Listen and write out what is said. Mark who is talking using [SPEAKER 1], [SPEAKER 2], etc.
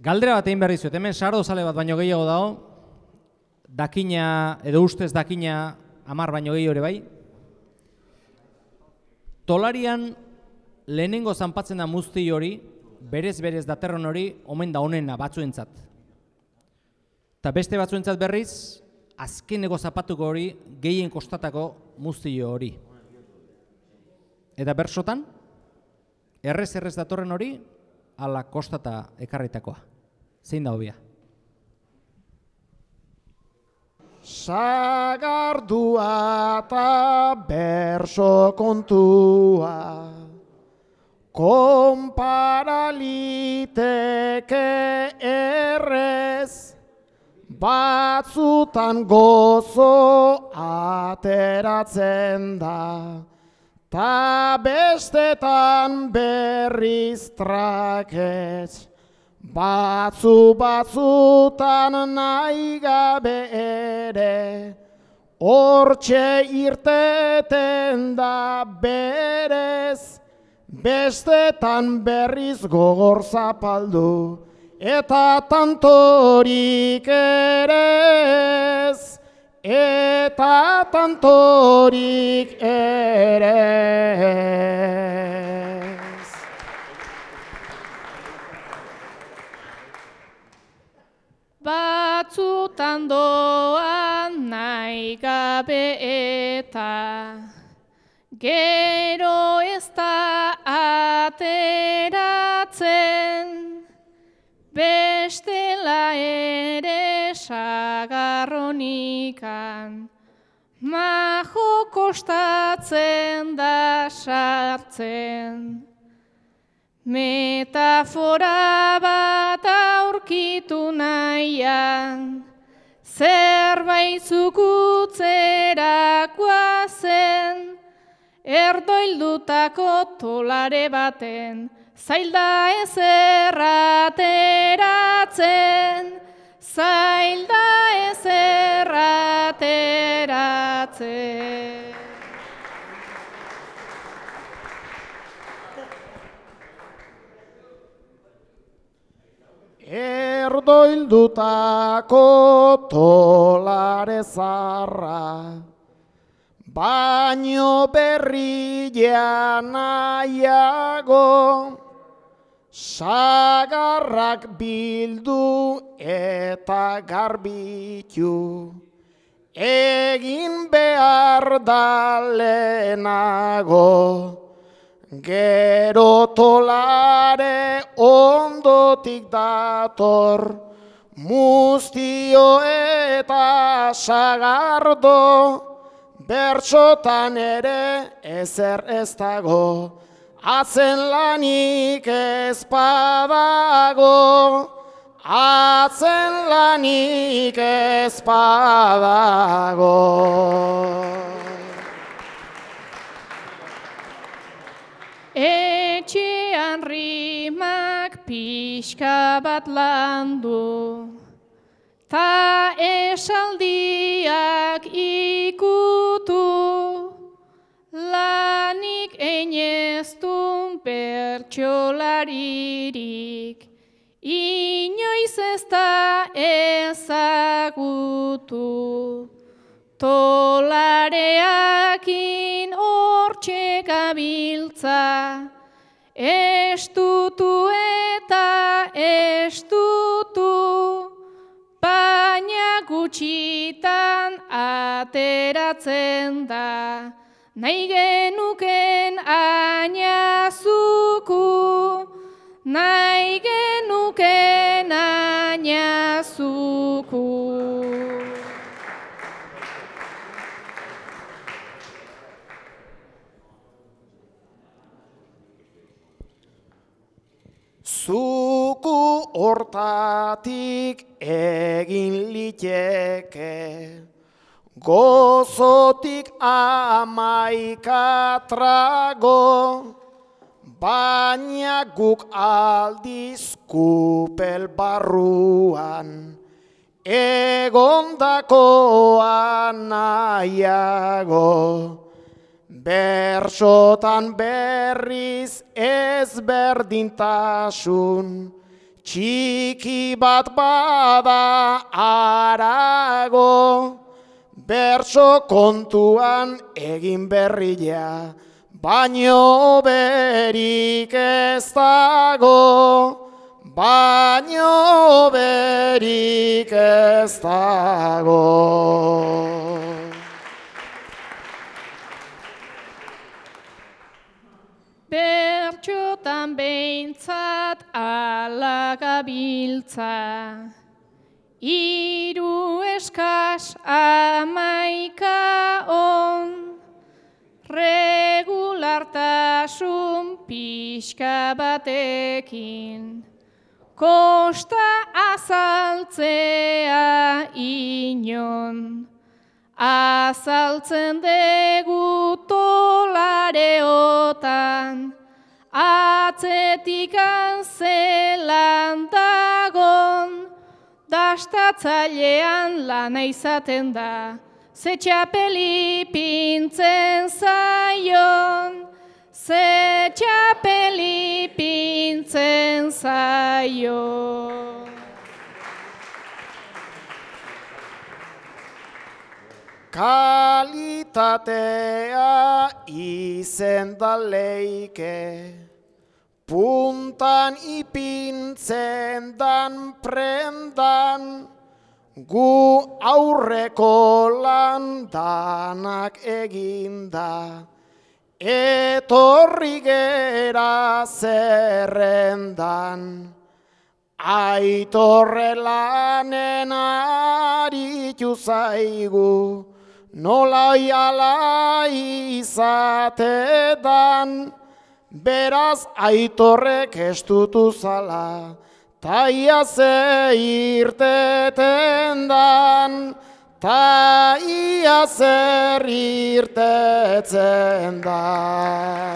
[SPEAKER 1] Galdera bat egin behar dizuet, hemen sardozale bat baino gehiago dago, dakina, edo ustez dakina 10 baino gehiago ere bai. Tolarian lehenengo zanpatzen da muzti hori, berez daterron hori, omen da honena batzuentzat. Eta beste batzuentzat berriz, azkeneko zapatuko hori, gehien kostatako muztio hori. Eta bersotan, errez datorren hori, ala kostata ekarritakoa. Zein da hobia?
[SPEAKER 2] Sagardua eta berso kontua, konparaliteke errez, batzutan gozo ateratzen da, ta bestetan berriz traketz, batzutan nahi gabe ere, hortxe irteten da berez, bestetan berriz gogor zapaldu, eta tantorik ere ez, eta tantorik ere ez.
[SPEAKER 3] Batzutan doan nahi gabe eta gero ez da ateratzen, bestela ere sagarronikan, majo kostatzen da sartzen. Metafora bat aurkitu nahian, zerbait zukutzerakoa zen, erdoildutako tolare baten, zailda ez errateratzen, zailda ez errateratzen.
[SPEAKER 2] Erdoildutako tolare zarra, baino berria nahiago, sagarrak bildu eta garbitu, egin behar da lehenago. Gero tolare ondotik dator, muztio eta sagardo, bertsotan ere ezer ez dago, atzen lanik ez badago, atzen lanik ez badago.
[SPEAKER 3] Etxean rimak pixka bat landu, ta esaldiak ikutu, lanik eineztun bertsolaririk, inoiz ez da ezagutu. Tolareakin hortxe gabiltza, estutu eta estutu, baina gutxitan ateratzen da, nahi genuken ainazuku, nahi genuken ainazuku.
[SPEAKER 2] Zuku hortatik egin liteke, gozotik 11 trago, baina guk aldiz kupel barruan, egondakoa nahiago. Bersotan berriz ezberdintasun, txiki bat bada arago, bertso kontuan egin berria, baino berik ez dago, baino berik ez dago.
[SPEAKER 3] Bertxotan behintzat ala gabiltza, hiru eskas 11 on, regulartasun pixka batekin, kosta azaltzea inon. Azaltzen dugu tolareotan, atzetikan zelan dagon, dastatzailean lana izaten da, ze txapeli pintzen zaion, ze txapeli pintzen zaion.
[SPEAKER 2] Kalitatea izenda leike, puntan ipintzen dan prendan, gu aurreko landanak eginda, etorri gera zerrendan. Aitorre lanen aritu zaigu, nola ala izatedan, beraz aitorrek estutu zala, taia ze irteten dan, taia zer irtetzen dan.